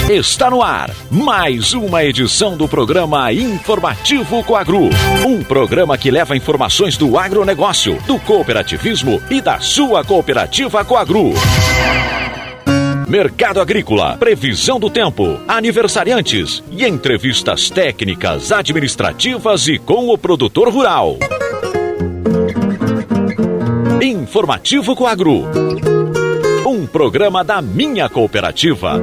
Está no ar mais uma edição do programa Informativo Coagro. Um programa que leva informações do agronegócio, do cooperativismo e da sua cooperativa Coagro. Mercado agrícola, previsão do tempo, aniversariantes e entrevistas técnicas, administrativas e com o produtor rural. Informativo Coagro. Um programa da minha cooperativa.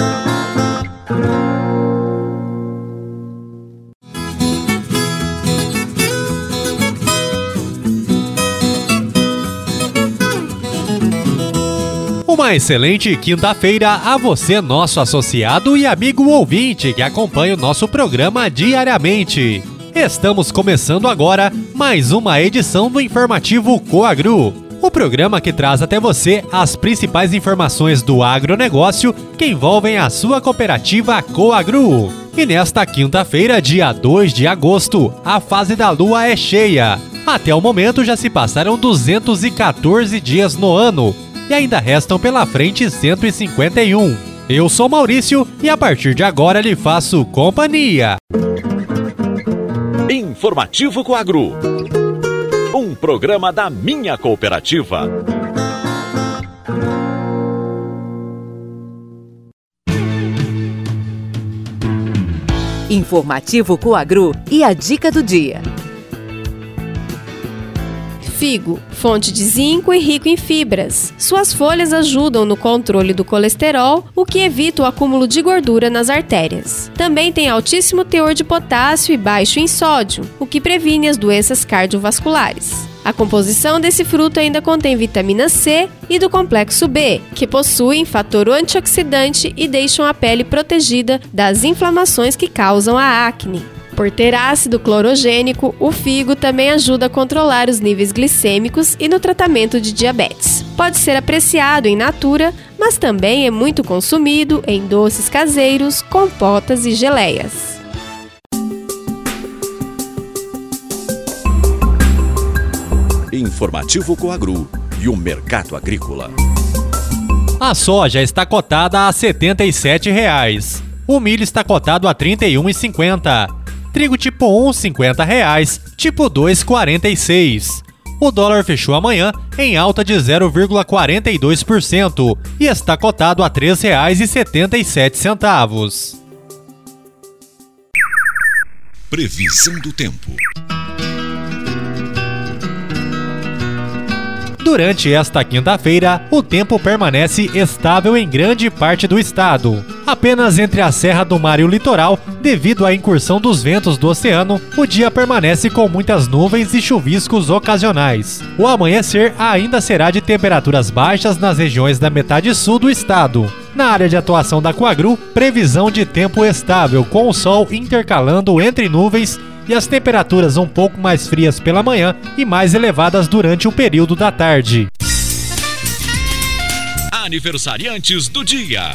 Uma excelente quinta-feira a você, nosso associado e amigo ouvinte que acompanha o nosso programa diariamente. Estamos começando agora mais uma edição do Informativo Coagro, o programa que traz até você as principais informações do agronegócio que envolvem a sua cooperativa Coagro. E nesta quinta-feira, dia 2 de agosto, a fase da lua é cheia. Até o momento já se passaram 214 dias no ano. E ainda restam pela frente 151. Eu sou Maurício e a partir de agora lhe faço companhia. Informativo Coagro. Um programa da minha cooperativa. Informativo Coagro e a dica do dia. Figo, fonte de zinco e rico em fibras. Suas folhas ajudam no controle do colesterol, o que evita o acúmulo de gordura nas artérias. Também tem altíssimo teor de potássio e baixo em sódio, o que previne as doenças cardiovasculares. A composição desse fruto ainda contém vitamina C e do complexo B, que possuem fator antioxidante e deixam a pele protegida das inflamações que causam a acne. Por ter ácido clorogênico, o figo também ajuda a controlar os níveis glicêmicos e no tratamento de diabetes. Pode ser apreciado em natura, mas também é muito consumido em doces caseiros, compotas e geleias. Informativo Coagro e o mercado agrícola. A soja está cotada a R$ 77,00. O milho está cotado a R$ 31,50. Trigo tipo 1, R$ 50,00, tipo 2, R$ 46. O dólar fechou amanhã em alta de 0,42% e está cotado a R$ 3,77. Previsão do tempo. Durante esta quinta-feira, o tempo permanece estável em grande parte do estado. Apenas entre a Serra do Mar e o litoral, devido à incursão dos ventos do oceano, o dia permanece com muitas nuvens e chuviscos ocasionais. O amanhecer ainda será de temperaturas baixas nas regiões da metade sul do estado. Na área de atuação da Coagro, previsão de tempo estável, com o sol intercalando entre nuvens e as temperaturas um pouco mais frias pela manhã e mais elevadas durante o período da tarde. Aniversariantes do dia.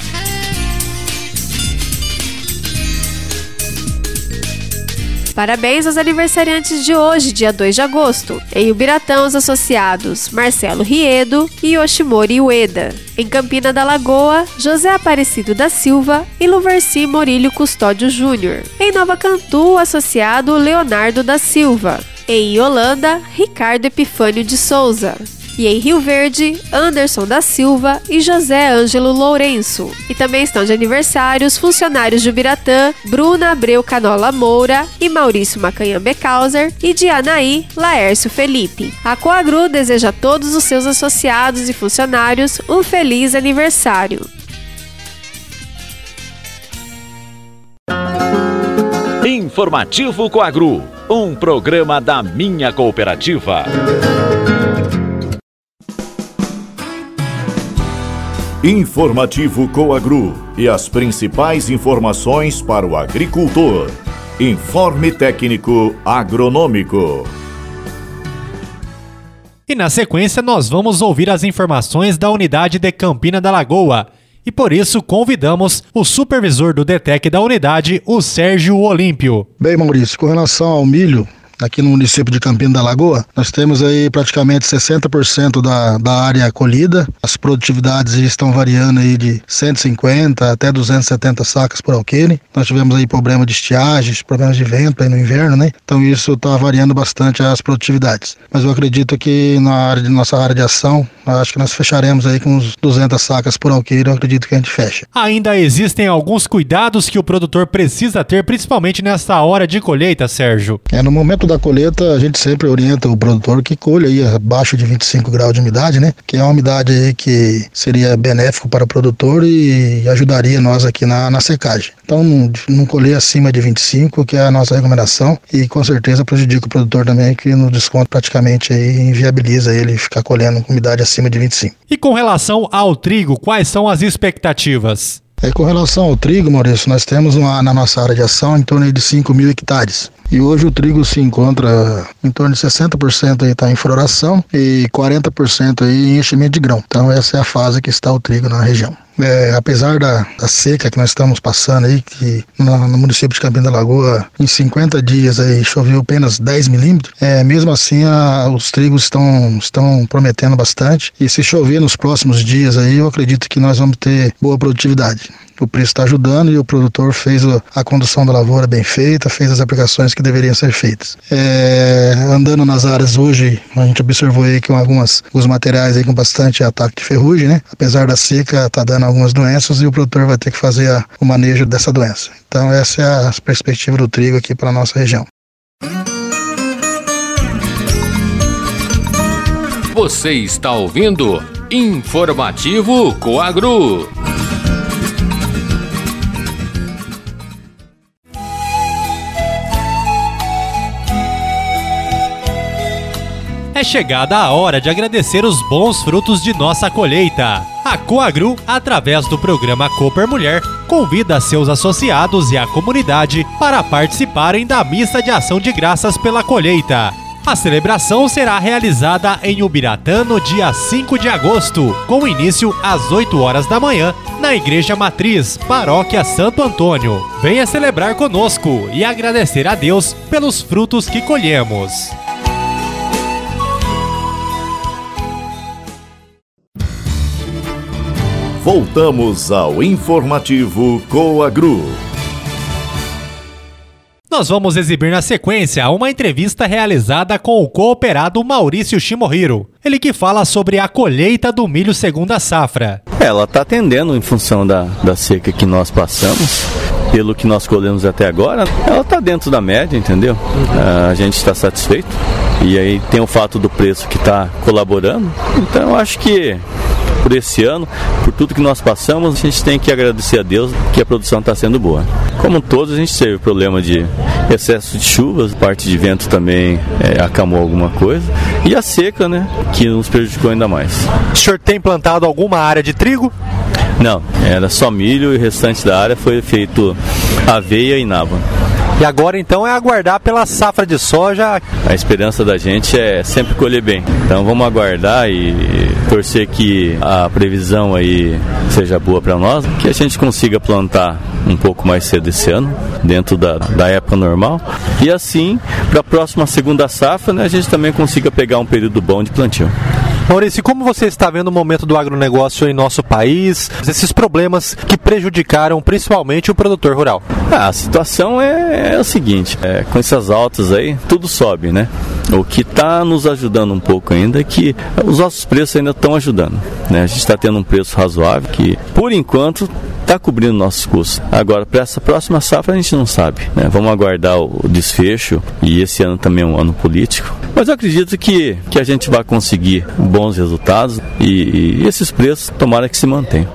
Parabéns aos aniversariantes de hoje, dia 2 de agosto. Em Ubiratã, os associados Marcelo Riedo e Yoshimori Ueda. Em Campina da Lagoa, José Aparecido da Silva e Luverci Morílio Custódio Júnior. Em Nova Cantu, o associado Leonardo da Silva. Em Iolanda, Ricardo Epifânio de Souza. E em Rio Verde, Anderson da Silva e José Ângelo Lourenço. E também estão de aniversário os funcionários de Ubiratã, Bruna Abreu Canola Moura e Maurício Macanhã Becauser, e de Anaí, Laércio Felipe. A Coagro deseja a todos os seus associados e funcionários um feliz aniversário. Informativo Coagro, um programa da minha cooperativa. Informativo Coagro e as principais informações para o agricultor. Informe técnico agronômico. E na sequência nós vamos ouvir as informações da unidade de Campina da Lagoa. E por isso convidamos o supervisor do DETEC da unidade, o Sérgio Olímpio. Bem, Maurício, com relação ao milho, aqui no município de Campina da Lagoa, nós temos aí praticamente 60% da área colhida. As produtividades estão variando aí de 150 até 270 sacas por alqueire. Nós tivemos aí problema de estiagens, problemas de vento aí no inverno, né? Então isso está variando bastante as produtividades. Mas eu acredito que nossa área de ação, acho que nós fecharemos aí com uns 200 sacas por alqueire, eu acredito que a gente fecha. Ainda existem alguns cuidados que o produtor precisa ter, principalmente nessa hora de colheita, Sérgio. No momento da colheita, a gente sempre orienta o produtor que colhe aí abaixo de 25 graus de umidade, né? Que é uma umidade aí que seria benéfico para o produtor e ajudaria nós aqui na secagem. Então, não colher acima de 25, que é a nossa recomendação, e com certeza prejudica o produtor também, que no desconto praticamente aí inviabiliza ele ficar colhendo com umidade acima de 25. E com relação ao trigo, quais são as expectativas? Com relação ao trigo, Maurício, nós temos na nossa área de ação em torno de 5 mil hectares. E hoje o trigo se encontra em torno de 60% aí está em floração e 40% aí em enchimento de grão. Então essa é a fase que está o trigo na região. Apesar da seca que nós estamos passando aí, que no município de Campina da Lagoa, em 50 dias aí choveu apenas 10 milímetros, mesmo assim os trigos estão prometendo bastante. E se chover nos próximos dias aí, eu acredito que nós vamos ter boa produtividade. O preço está ajudando e o produtor fez a condução da lavoura bem feita, fez as aplicações que deveriam ser feitas. Andando nas áreas hoje, a gente observou aí que alguns materiais aí com bastante ataque de ferrugem, né? Apesar da seca, está dando algumas doenças e o produtor vai ter que fazer o manejo dessa doença. Então essa é a perspectiva do trigo aqui para a nossa região. Você está ouvindo Informativo Coagro. É chegada a hora de agradecer os bons frutos de nossa colheita. A Coagro, através do programa Cooper Mulher, convida seus associados e a comunidade para participarem da missa de ação de graças pela colheita. A celebração será realizada em Ubiratã no dia 5 de agosto, com início às 8 horas da manhã, na Igreja Matriz, Paróquia Santo Antônio. Venha celebrar conosco e agradecer a Deus pelos frutos que colhemos. Voltamos ao Informativo Coagro. Nós vamos exibir na sequência uma entrevista realizada com o cooperado Maurício Shimohiro. Ele que fala sobre a colheita do milho segunda safra. Ela está atendendo em função da seca que nós passamos. Pelo que nós colhemos até agora, ela está dentro da média, entendeu? A gente está satisfeito. E aí tem o fato do preço que está colaborando. Então eu acho que por esse ano, por tudo que nós passamos, a gente tem que agradecer a Deus que a produção está sendo boa. Como todos, a gente teve problema de excesso de chuvas, parte de vento também acalmou alguma coisa, e a seca, né, que nos prejudicou ainda mais. O senhor tem plantado alguma área de trigo? Não, era só milho e o restante da área foi feito aveia e naba. E agora então é aguardar pela safra de soja. A esperança da gente é sempre colher bem. Então vamos aguardar e torcer que a previsão aí seja boa para nós, que a gente consiga plantar um pouco mais cedo esse ano, dentro da época normal. E assim, para a próxima segunda safra, né, a gente também consiga pegar um período bom de plantio. Maurício, como você está vendo o momento do agronegócio em nosso país, esses problemas que prejudicaram principalmente o produtor rural? A situação é o seguinte, com essas altas aí, tudo sobe, né? O que está nos ajudando um pouco ainda é que os nossos preços ainda estão ajudando, né? A gente está tendo um preço razoável que, por enquanto, está cobrindo nossos custos. Agora, para essa próxima safra a gente não sabe, né? Vamos aguardar o desfecho, e esse ano também é um ano político. Mas eu acredito que a gente vai conseguir bons resultados e esses preços tomara que se mantenham.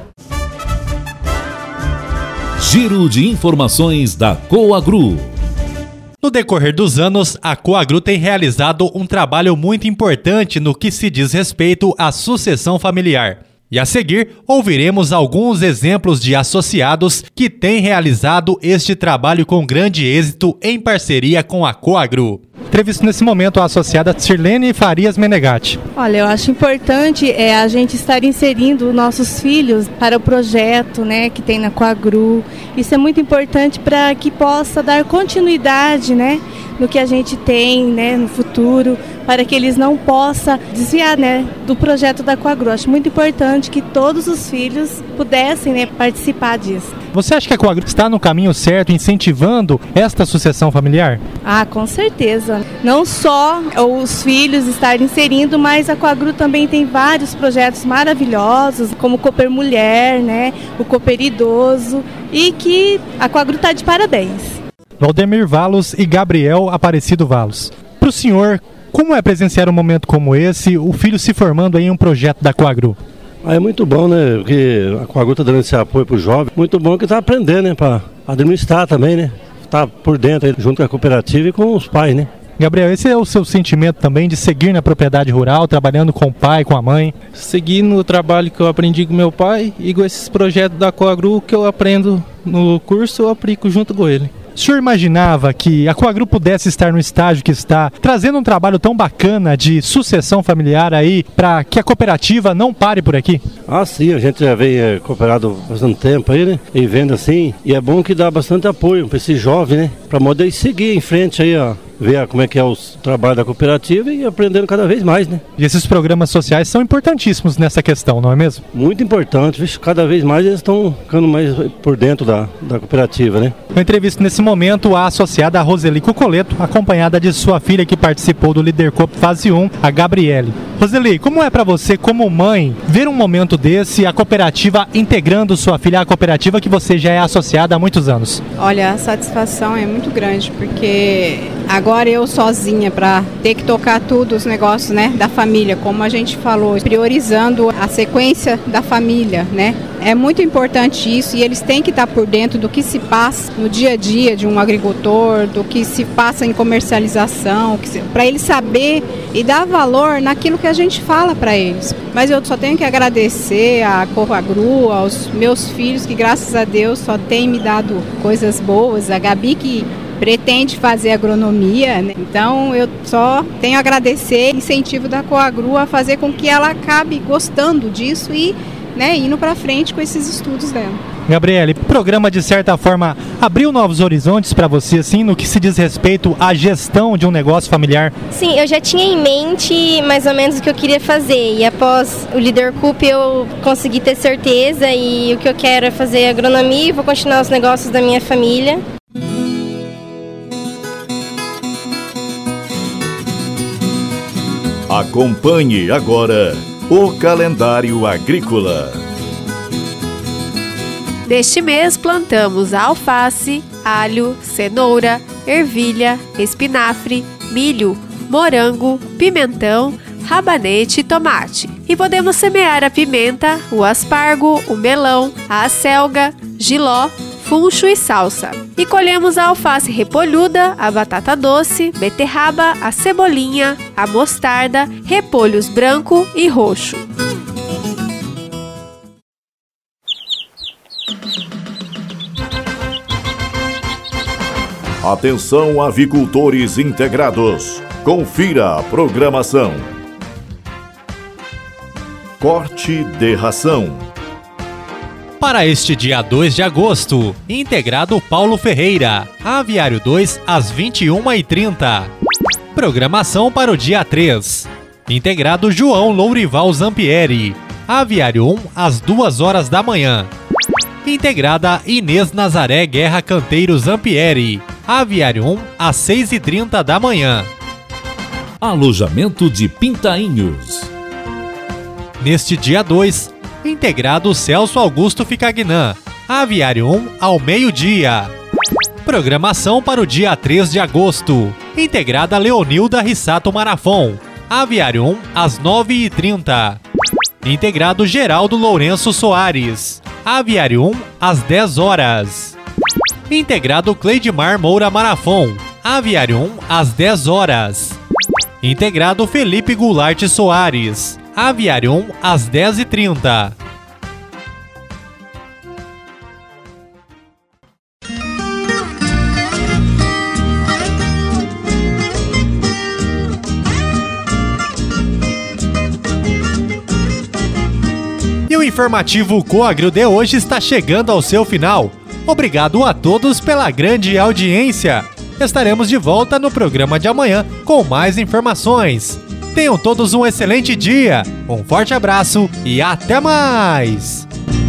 Giro de informações da Coagro. No decorrer dos anos, a Coagro tem realizado um trabalho muito importante no que se diz respeito à sucessão familiar. E a seguir, ouviremos alguns exemplos de associados que têm realizado este trabalho com grande êxito em parceria com a Coagro. Entrevista nesse momento a associada Sirlene Farias Menegatti. Olha, eu acho importante a gente estar inserindo nossos filhos para o projeto, né, que tem na Coagro. Isso é muito importante para que possa dar continuidade, né, no que a gente tem, né, no futuro, para que eles não possam desviar, né, do projeto da Coagro. Acho muito importante que todos os filhos pudessem, né, participar disso. Você acha que a Coagro está no caminho certo, incentivando esta sucessão familiar? Ah, com certeza. Não só os filhos estarem inserindo, mas a Coagro também tem vários projetos maravilhosos, como o Cooper Mulher, né, o Cooper Idoso, e que a Coagro está de parabéns. Valdemir Valos e Gabriel Aparecido Valos. Para o senhor, como é presenciar um momento como esse, o filho se formando em um projeto da Coagro? É muito bom, né? Porque a Coagro está dando esse apoio para o jovem. Muito bom que está aprendendo, né? Para administrar também, né? Está por dentro, aí, junto com a cooperativa e com os pais, né? Gabriel, esse é o seu sentimento também de seguir na propriedade rural, trabalhando com o pai, com a mãe? Seguir no trabalho que eu aprendi com meu pai e com esses projetos da Coagro que eu aprendo no curso, eu aplico junto com ele. O senhor imaginava que a Coagro pudesse estar no estágio que está, trazendo um trabalho tão bacana de sucessão familiar aí, para que a cooperativa não pare por aqui? Ah, sim, a gente já vem cooperado há bastante tempo aí, né? E vendo assim, e é bom que dá bastante apoio para esse jovem, né? Para poder seguir em frente aí, ó. Ver como é que é o trabalho da cooperativa e aprendendo cada vez mais, né? E esses programas sociais são importantíssimos nessa questão, não é mesmo? Muito importante, vixe, cada vez mais eles estão ficando mais por dentro da cooperativa, né? Eu entrevisto nesse momento a associada Roseli Cocoleto, acompanhada de sua filha que participou do Líder Coop Fase 1, a Gabriele. Roseli, como é para você, como mãe, ver um momento desse, a cooperativa integrando sua filha à cooperativa que você já é associada há muitos anos? Olha, a satisfação é muito grande, porque agora eu sozinha para ter que tocar tudo os negócios, né, da família, como a gente falou, priorizando a sequência da família, né? É muito importante isso e eles têm que estar por dentro do que se passa no dia a dia de um agricultor, do que se passa em comercialização, para eles saber e dar valor naquilo que a gente fala para eles. Mas eu só tenho que agradecer a Coagro, aos meus filhos que graças a Deus só têm me dado coisas boas, a Gabi que pretende fazer agronomia, né? Então eu só tenho a agradecer o incentivo da Coagro a fazer com que ela acabe gostando disso e, né, indo para frente com esses estudos dela. Gabriele, o programa de certa forma abriu novos horizontes para você, assim, no que se diz respeito à gestão de um negócio familiar? Sim, eu já tinha em mente mais ou menos o que eu queria fazer e após o Líder Coop eu consegui ter certeza e o que eu quero é fazer agronomia e vou continuar os negócios da minha família. Acompanhe agora o calendário agrícola. Neste mês plantamos alface, alho, cenoura, ervilha, espinafre, milho, morango, pimentão, rabanete e tomate. E podemos semear a pimenta, o aspargo, o melão, a acelga, jiló, funcho e salsa. E colhemos a alface repolhuda, a batata doce, beterraba, a cebolinha, a mostarda, repolhos branco e roxo. Atenção, avicultores integrados. Confira a programação. Corte de ração. Para este dia 2 de agosto, integrado Paulo Ferreira, Aviário 2 às 21h30. Programação para o dia 3, integrado João Lourival Zampieri, Aviário 1 às 2h da manhã. Integrada Inês Nazaré Guerra Canteiro Zampieri, Aviário 1 às 6h30 da manhã. Alojamento de Pintainhos. Neste dia 2, integrado Celso Augusto Ficagnan, Aviário 1 ao meio-dia. Programação para o dia 3 de agosto, integrada Leonilda Rissato Marafon, Aviário 1 às 9h30. Integrado Geraldo Lourenço Soares, Aviário 1 às 10h. Integrado Cleidmar Moura Marafon, Aviário 1 às 10h. Integrado Felipe Goulart Soares, Aviário 1 às 10h30. E o informativo Coagro de hoje está chegando ao seu final. Obrigado a todos pela grande audiência. Estaremos de volta no programa de amanhã com mais informações. Tenham todos um excelente dia, um forte abraço e até mais!